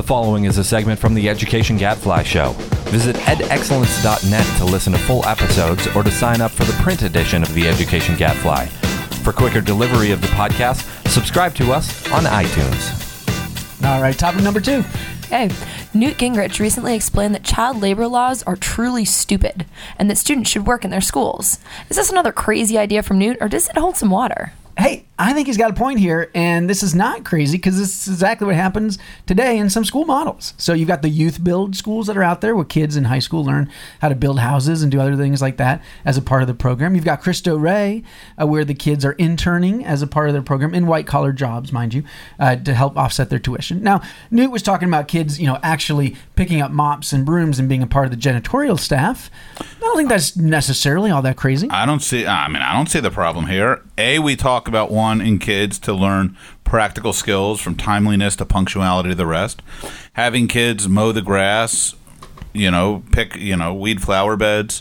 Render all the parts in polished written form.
following is a segment from the Education Gadfly Show. Visit edexcellence.net to listen to full episodes or to sign up for the print edition of the Education Gadfly. For quicker delivery of the podcast, subscribe to us on iTunes. All right, topic number 2. Okay. Newt Gingrich recently explained that child labor laws are truly stupid and that students should work in their schools. Is this another crazy idea from Newt, or does it hold some water? Hey, I think he's got a point here, and this is not crazy because this is exactly what happens today in some school models. So you've got the youth build schools that are out there where kids in high school learn how to build houses and do other things like that as a part of the program. You've got Cristo Rey, where the kids are interning as a part of their program in white-collar jobs, mind you, to help offset their tuition. Now, Newt was talking about kids, actually picking up mops and brooms and being a part of the janitorial staff. I don't think that's necessarily all that crazy. I don't see the problem here. We talk about wanting kids to learn practical skills from timeliness to punctuality to the rest. Having kids mow the grass, pick, weed flower beds,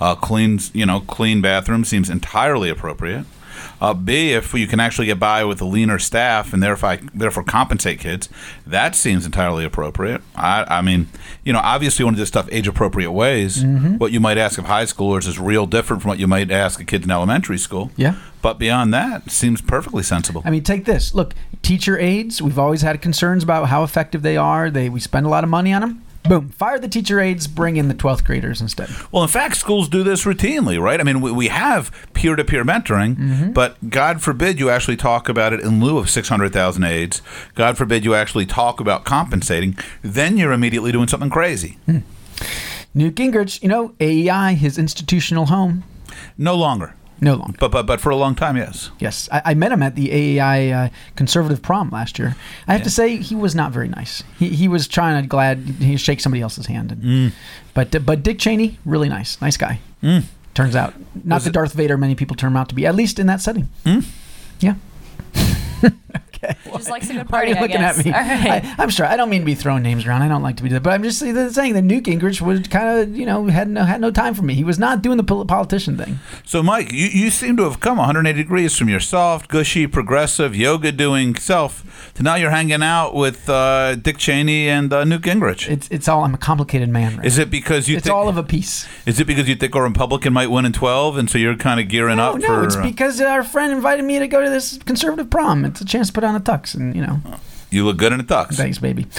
clean bathrooms seems entirely appropriate. B, if you can actually get by with a leaner staff and therefore compensate kids, that seems entirely appropriate. Obviously you want to do stuff age-appropriate ways. Mm-hmm. What you might ask of high schoolers is real different from what you might ask of kids in elementary school. Yeah. But beyond that, it seems perfectly sensible. Take this. Look, teacher aides, we've always had concerns about how effective they are. We spend a lot of money on them. Boom. Fire the teacher aides, bring in the 12th graders instead. Well, in fact, schools do this routinely, right? We have peer-to-peer mentoring, mm-hmm. but God forbid you actually talk about it in lieu of 600,000 aides. God forbid you actually talk about compensating. Then you're immediately doing something crazy. Newt Gingrich, AEI, his institutional home. No longer. No longer. But for a long time, yes. Yes. I met him at the AEI conservative prom last year. I have to say, he was not very nice. He was trying to shake somebody else's hand. But Dick Cheney, really nice. Nice guy. Turns out. Not the Darth Vader many people turn him out to be, at least in that setting. Yeah. Okay. He just likes a good party, Why are you looking at me? All right. I'm sorry. I don't mean to be throwing names around. I don't like to be that. But I'm just saying that Newt Gingrich was kind of, had no time for me. He was not doing the politician thing. So, Mike, you seem to have come 180 degrees from your soft, gushy, progressive, yoga-doing self to now you're hanging out with Dick Cheney and Newt Gingrich. It's all, I'm a complicated man. Right? Is it because it's all of a piece? Is it because you think a Republican might win in 12, and so you're kind of gearing up for... No, it's because our friend invited me to go to this conservative prom. It's a chance to put on a tux and, You look good in a tux. Thanks, baby.